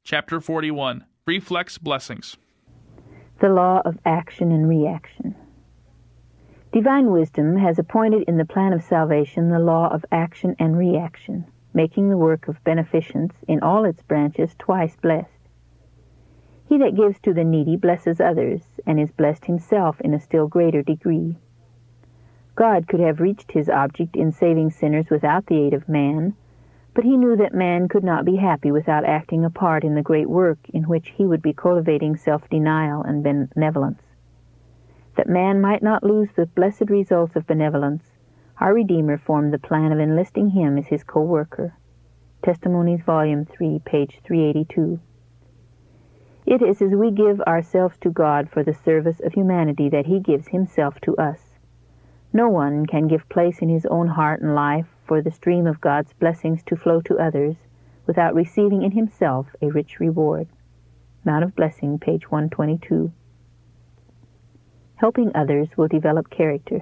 Chapter 41, Reflex Blessings. The law of action and reaction. Divine wisdom has appointed in the plan of salvation the law of action and reaction, making the work of beneficence in all its branches twice blessed. He that gives to the needy blesses others, and is blessed himself in a still greater degree. God could have reached his object in saving sinners without the aid of man, but he knew that man could not be happy without acting a part in the great work in which he would be cultivating self-denial and benevolence. That man might not lose the blessed results of benevolence, our Redeemer formed the plan of enlisting him as his co-worker. Testimonies, Volume 3, page 382. It is as we give ourselves to God for the service of humanity that he gives himself to us. No one can give place in his own heart and life for the stream of God's blessings to flow to others without receiving in himself a rich reward. Mount of Blessing, page 122. Helping others will develop character.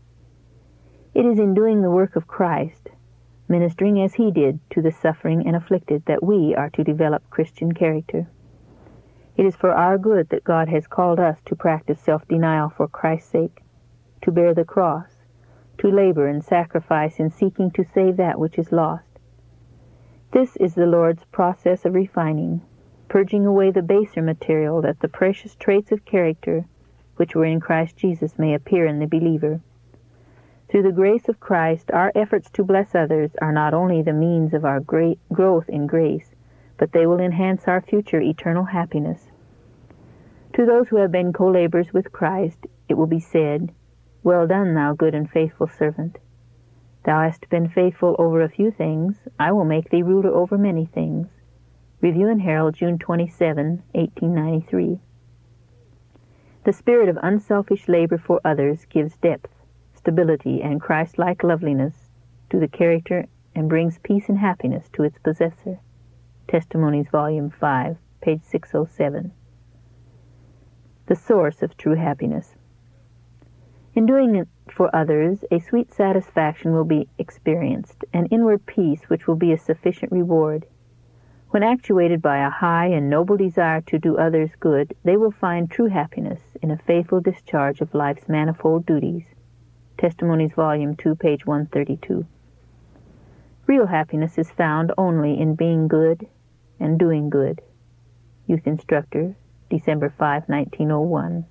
It is in doing the work of Christ, ministering as he did to the suffering and afflicted, that we are to develop Christian character. It is for our good that God has called us to practice self-denial for Christ's sake, to bear the cross, to labor and sacrifice in seeking to save that which is lost. This is the Lord's process of refining, purging away the baser material that the precious traits of character which were in Christ Jesus may appear in the believer. Through the grace of Christ, our efforts to bless others are not only the means of our great growth in grace, but they will enhance our future eternal happiness. To those who have been co-laborers with Christ, it will be said, "Well done, thou good and faithful servant. Thou hast been faithful over a few things. I will make thee ruler over many things." Review and Herald, June 27, 1893. The spirit of unselfish labor for others gives depth, stability, and Christ-like loveliness to the character and brings peace and happiness to its possessor. Testimonies, Volume 5, page 607. The source of true happiness. In doing it for others, a sweet satisfaction will be experienced, an inward peace which will be a sufficient reward. When actuated by a high and noble desire to do others good, they will find true happiness in a faithful discharge of life's manifold duties. Testimonies, Volume 2, page 132. Real happiness is found only in being good and doing good. Youth Instructor, December 5, 1901.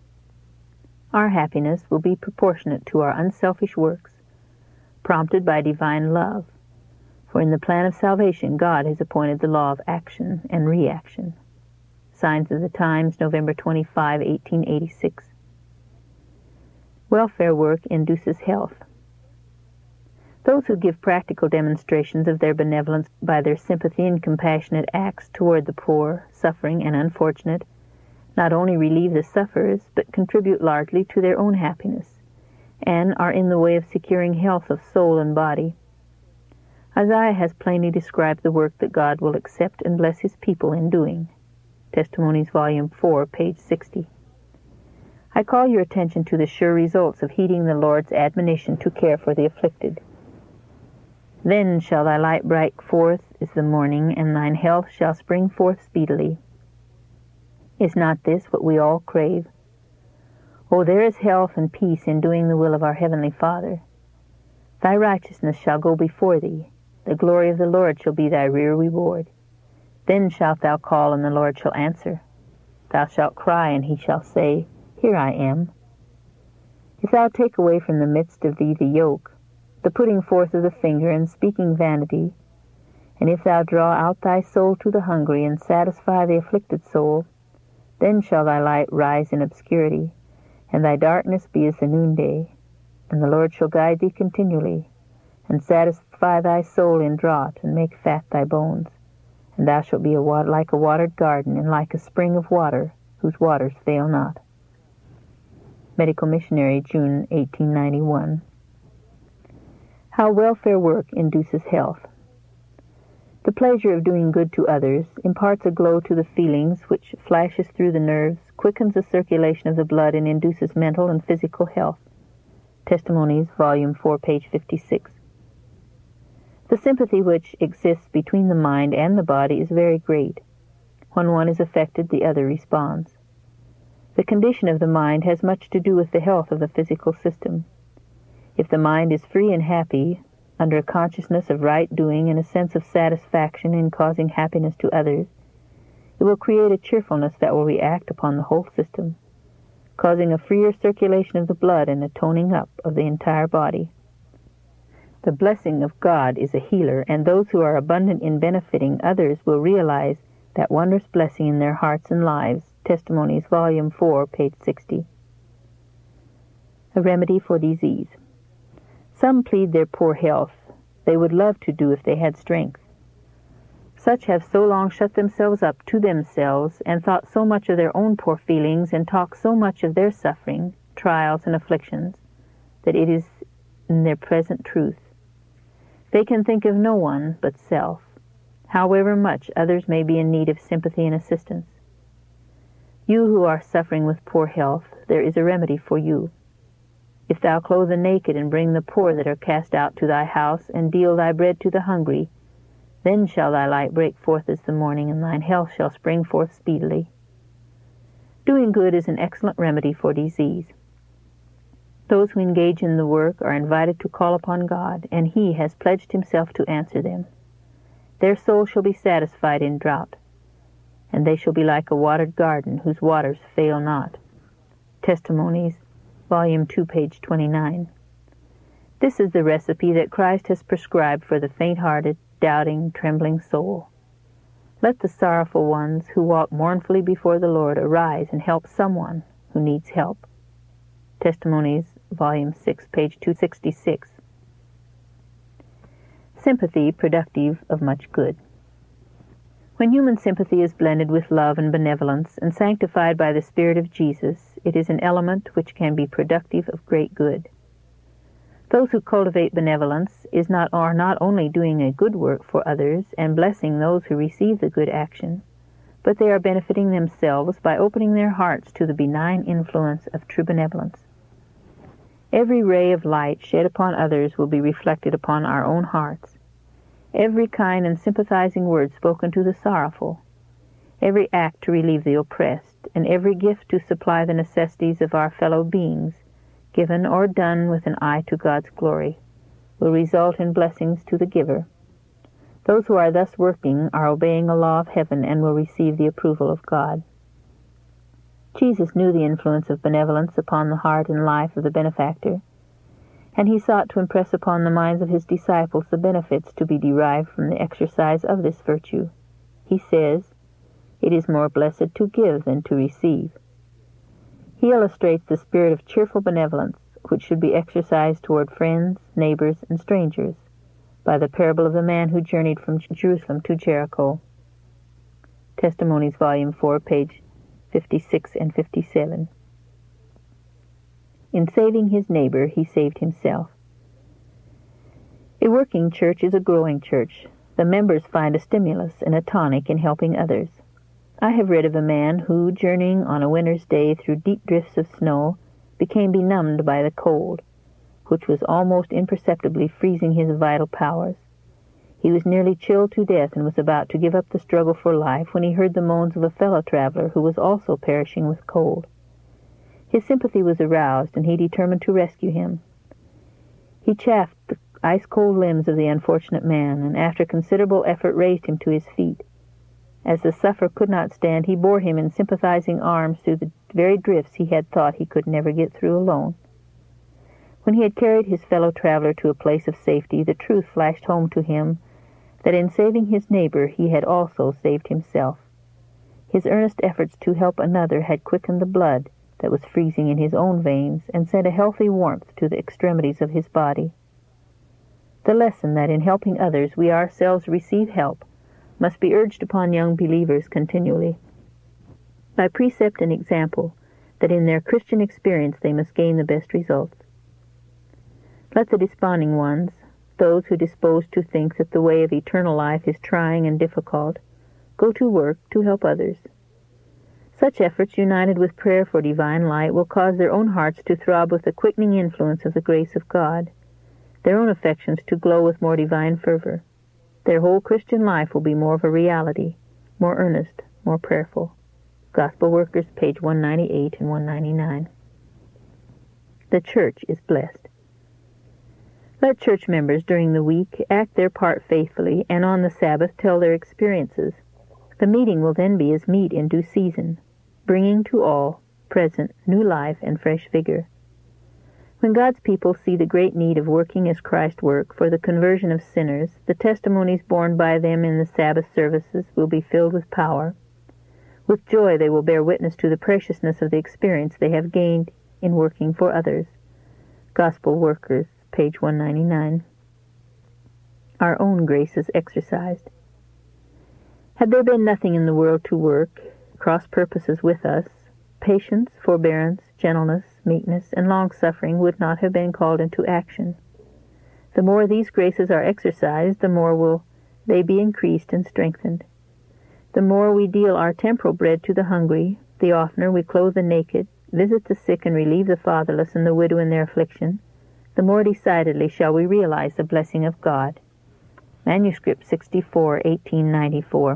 Our happiness will be proportionate to our unselfish works, prompted by divine love. For in the plan of salvation, God has appointed the law of action and reaction. Signs of the Times, November 25, 1886. Welfare work induces health. Those who give practical demonstrations of their benevolence by their sympathy and compassionate acts toward the poor, suffering, and unfortunate not only relieve the sufferers, but contribute largely to their own happiness, and are in the way of securing health of soul and body. Isaiah has plainly described the work that God will accept and bless his people in doing. Testimonies, Volume 4, page 60. I call your attention to the sure results of heeding the Lord's admonition to care for the afflicted. Then shall thy light break forth as the morning, and thine health shall spring forth speedily. Is not this what we all crave? Oh, there is health and peace in doing the will of our Heavenly Father. Thy righteousness shall go before thee. The glory of the Lord shall be thy rear reward. Then shalt thou call, and the Lord shall answer. Thou shalt cry, and he shall say, Here I am. If thou take away from the midst of thee the yoke, the putting forth of the finger and speaking vanity, and if thou draw out thy soul to the hungry and satisfy the afflicted soul, then shall thy light rise in obscurity, and thy darkness be as the noonday. And the Lord shall guide thee continually, and satisfy thy soul in draught, and make fat thy bones. And thou shalt be like a watered garden, and like a spring of water, whose waters fail not. Medical Missionary, June 1891. How welfare work induces health. The pleasure of doing good to others imparts a glow to the feelings which flashes through the nerves, quickens the circulation of the blood, and induces mental and physical health. Testimonies, Volume 4, page 56. The sympathy which exists between the mind and the body is very great. When one is affected, the other responds. The condition of the mind has much to do with the health of the physical system. If the mind is free and happy, under a consciousness of right doing and a sense of satisfaction in causing happiness to others, it will create a cheerfulness that will react upon the whole system, causing a freer circulation of the blood and a toning up of the entire body. The blessing of God is a healer, and those who are abundant in benefiting others will realize that wondrous blessing in their hearts and lives. Testimonies, Volume 4, page 60. A remedy for disease. Some plead their poor health. They would love to do if they had strength. Such have so long shut themselves up to themselves and thought so much of their own poor feelings and talked so much of their suffering, trials, and afflictions that it is in their present truth. They can think of no one but self, however much others may be in need of sympathy and assistance. You who are suffering with poor health, there is a remedy for you. If thou clothe the naked and bring the poor that are cast out to thy house, and deal thy bread to the hungry, then shall thy light break forth as the morning, and thine health shall spring forth speedily. Doing good is an excellent remedy for disease. Those who engage in the work are invited to call upon God, and He has pledged Himself to answer them. Their soul shall be satisfied in drought, and they shall be like a watered garden whose waters fail not. Testimonies, Volume 2, page 29. This is the recipe that Christ has prescribed for the faint-hearted, doubting, trembling soul. Let the sorrowful ones who walk mournfully before the Lord arise and help someone who needs help. Testimonies, Volume 6, page 266. Sympathy productive of much good. When human sympathy is blended with love and benevolence and sanctified by the Spirit of Jesus, it is an element which can be productive of great good. Those who cultivate benevolence are not only doing a good work for others and blessing those who receive the good action, but they are benefiting themselves by opening their hearts to the benign influence of true benevolence. Every ray of light shed upon others will be reflected upon our own hearts. Every kind and sympathizing word spoken to the sorrowful, every act to relieve the oppressed, and every gift to supply the necessities of our fellow beings, given or done with an eye to God's glory, will result in blessings to the giver. Those who are thus working are obeying a law of heaven and will receive the approval of God. Jesus knew the influence of benevolence upon the heart and life of the benefactor, and He sought to impress upon the minds of His disciples the benefits to be derived from the exercise of this virtue. He says, "It is more blessed to give than to receive." He illustrates the spirit of cheerful benevolence which should be exercised toward friends, neighbors, and strangers by the parable of the man who journeyed from Jerusalem to Jericho. Testimonies, Volume 4, page 56 and 57. In saving his neighbor, he saved himself. A working church is a growing church. The members find a stimulus and a tonic in helping others. I have read of a man who, journeying on a winter's day through deep drifts of snow, became benumbed by the cold, which was almost imperceptibly freezing his vital powers. He was nearly chilled to death and was about to give up the struggle for life when he heard the moans of a fellow traveler who was also perishing with cold. His sympathy was aroused, and he determined to rescue him. He chafed the ice-cold limbs of the unfortunate man, and after considerable effort raised him to his feet. As the sufferer could not stand, he bore him in sympathizing arms through the very drifts he had thought he could never get through alone. When he had carried his fellow traveler to a place of safety, the truth flashed home to him that in saving his neighbor he had also saved himself. His earnest efforts to help another had quickened the blood that was freezing in his own veins and sent a healthy warmth to the extremities of his body. The lesson that in helping others we ourselves receive help must be urged upon young believers continually, by precept and example, that in their Christian experience they must gain the best results. Let the desponding ones, those who dispose to think that the way of eternal life is trying and difficult, go to work to help others. Such efforts, united with prayer for divine light, will cause their own hearts to throb with the quickening influence of the grace of God, their own affections to glow with more divine fervor. Their whole Christian life will be more of a reality, more earnest, more prayerful. Gospel Workers, page 198 and 199. The church is blessed. Let church members during the week act their part faithfully, and on the Sabbath tell their experiences. The meeting will then be as meat in due season, bringing to all present new life and fresh vigor. When God's people see the great need of working as Christ worked for the conversion of sinners, the testimonies borne by them in the Sabbath services will be filled with power. With joy they will bear witness to the preciousness of the experience they have gained in working for others. Gospel Workers, page 199. Our own grace is exercised. Had there been nothing in the world to work, cross purposes with us, patience, forbearance, gentleness, meekness, and long-suffering would not have been called into action. The more these graces are exercised, the more will they be increased and strengthened. The more we deal our temporal bread to the hungry, the oftener we clothe the naked, visit the sick, and relieve the fatherless and the widow in their affliction, the more decidedly shall we realize the blessing of God. Manuscript 64, 1894.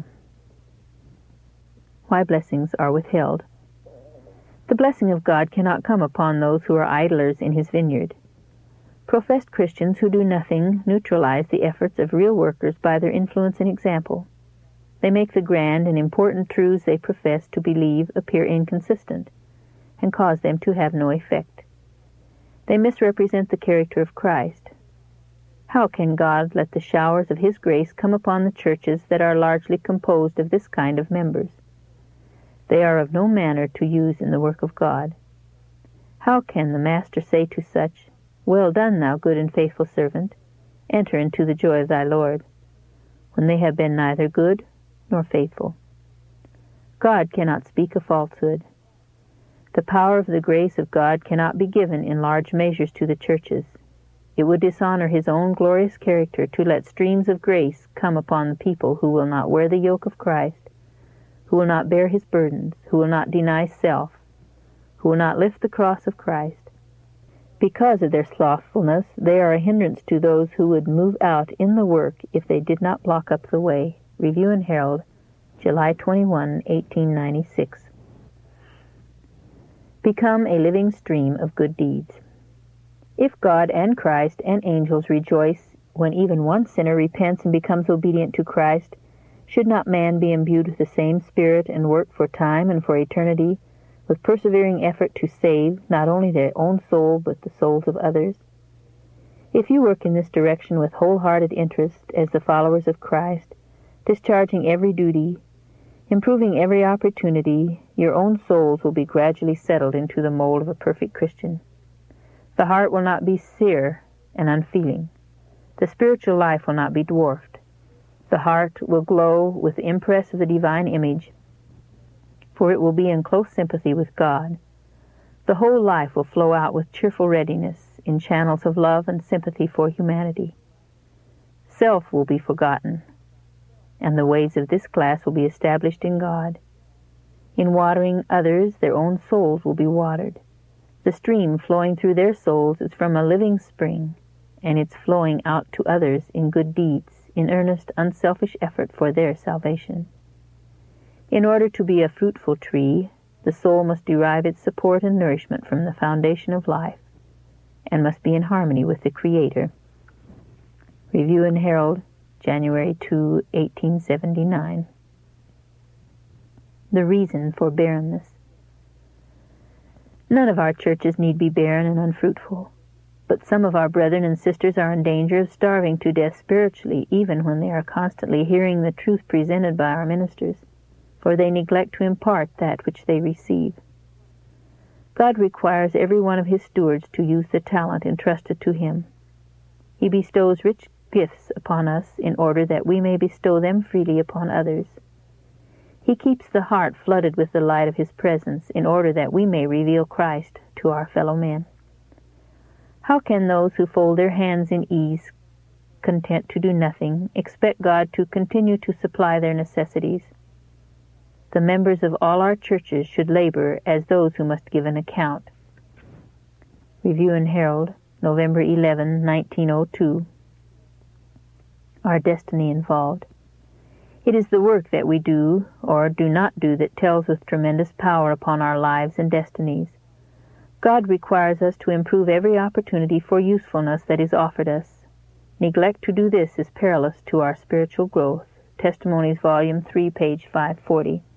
Why blessings are withheld. The blessing of God cannot come upon those who are idlers in his vineyard. Professed Christians who do nothing neutralize the efforts of real workers by their influence and example. They make the grand and important truths they profess to believe appear inconsistent, and cause them to have no effect. They misrepresent the character of Christ. How can God let the showers of his grace come upon the churches that are largely composed of this kind of members? They are of no manner to use in the work of God. How can the Master say to such, "Well done, thou good and faithful servant, enter into the joy of thy Lord," when they have been neither good nor faithful? God cannot speak a falsehood. The power of the grace of God cannot be given in large measures to the churches. It would dishonor his own glorious character to let streams of grace come upon the people who will not wear the yoke of Christ, who will not bear his burdens, who will not deny self, who will not lift the cross of Christ. Because of their slothfulness, they are a hindrance to those who would move out in the work if they did not block up the way. Review and Herald, July 21, 1896. Become a living stream of good deeds. If God and Christ and angels rejoice when even one sinner repents and becomes obedient to Christ, should not man be imbued with the same spirit and work for time and for eternity, with persevering effort to save not only their own soul but the souls of others? If you work in this direction with wholehearted interest as the followers of Christ, discharging every duty, improving every opportunity, your own souls will be gradually settled into the mold of a perfect Christian. The heart will not be sere and unfeeling. The spiritual life will not be dwarfed. The heart will glow with the impress of the divine image, for it will be in close sympathy with God. The whole life will flow out with cheerful readiness in channels of love and sympathy for humanity. Self will be forgotten, and the ways of this class will be established in God. In watering others, their own souls will be watered. The stream flowing through their souls is from a living spring, and its flowing out to others in good deeds, in earnest, unselfish effort for their salvation. In order to be a fruitful tree, the soul must derive its support and nourishment from the foundation of life, and must be in harmony with the Creator. Review and Herald, January 2, 1879. The reason for barrenness. None of our churches need be barren and unfruitful, but some of our brethren and sisters are in danger of starving to death spiritually, even when they are constantly hearing the truth presented by our ministers, for they neglect to impart that which they receive. God requires every one of his stewards to use the talent entrusted to him. He bestows rich gifts upon us in order that we may bestow them freely upon others. He keeps the heart flooded with the light of his presence in order that we may reveal Christ to our fellow men. How can those who fold their hands in ease, content to do nothing, expect God to continue to supply their necessities? The members of all our churches should labor as those who must give an account. Review and Herald, November 11, 1902. Our destiny involved. It is the work that we do or do not do that tells with tremendous power upon our lives and destinies. God requires us to improve every opportunity for usefulness that is offered us. Neglect to do this is perilous to our spiritual growth. Testimonies, Volume 3, page 540.